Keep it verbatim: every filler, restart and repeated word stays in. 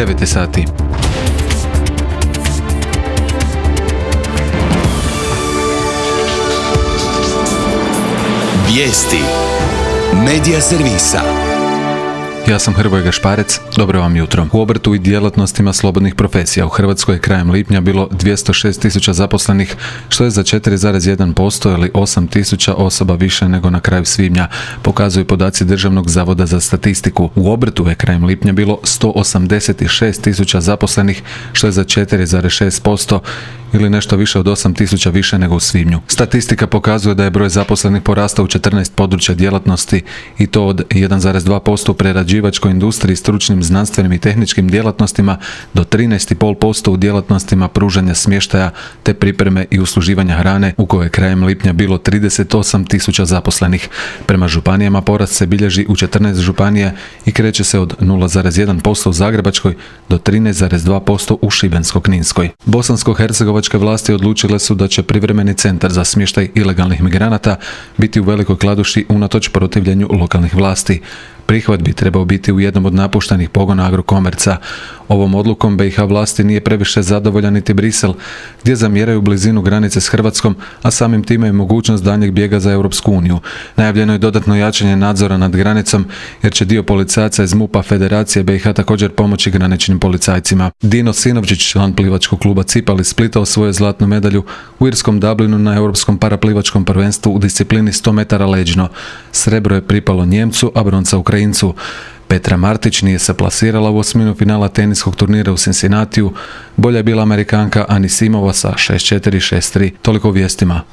devet je sati. Vijesti Medija servisa. Ja sam Hrvoje Gašparec, dobro vam jutro. U obrtu i djelatnostima slobodnih profesija u Hrvatskoj je krajem lipnja bilo dvjesto šest tisuća zaposlenih, što je za četiri zarez jedan posto ili osam tisuća osoba više nego na kraju svibnja, pokazuju podaci Državnog zavoda za statistiku. U obrtu je krajem lipnja bilo sto osamdeset šest tisuća zaposlenih, što je za četiri zarez šest posto ili nešto više od osam tisuća više nego u svibnju. Statistika pokazuje da je broj zaposlenih porastao u četrnaest područja djelatnosti i to od jedan zarez dva posto u prerađivačkoj industriji, stručnim, znanstvenim i tehničkim djelatnostima do trinaest zarez pet posto u djelatnostima pružanja smještaja te pripreme i usluživanja hrane, u kojoj je krajem lipnja bilo trideset osam tisuća zaposlenih. Prema županijama porast se bilježi u četrnaest županija i kreće se od nula zarez jedan posto u Zagrebačkoj do trinaest zarez dva posto u Šibensko-kninskoj. Bosansko-hercegovačke vlasti odlučile su da će privremeni centar za smještaj ilegalnih migranata biti u Velikoj Kladuši unatoč protivljenju lokalnih vlasti. Prihvat bi trebao biti u jednom od napuštenih pogona Agrokomerca. Ovom odlukom B i H vlasti nije previše zadovoljan niti Brisel, gdje zamjeraju blizinu granice s Hrvatskom, a samim time i mogućnost daljnjeg bijega za Europsku uniju. Najavljeno je dodatno jačanje nadzora nad granicom, jer će dio policajaca iz MUP-a Federacije B i H također pomoći graničnim policajcima. Dino Sinovčić, član plivačkog kluba Cipal iz Splita, osvojio zlatnu medalju u irskom Dublinu na Europskom paraplivačkom prvenstvu u disciplini sto metara leđno. Srebro je pripalo Njemcu, a bronca Ukrajincu. Petra Martić nije se plasirala u osminu finala teniskog turnira u Cincinnatiju. Bolja je bila Amerikanka Anisimova sa šest četiri šest tri. Toliko o vijestima.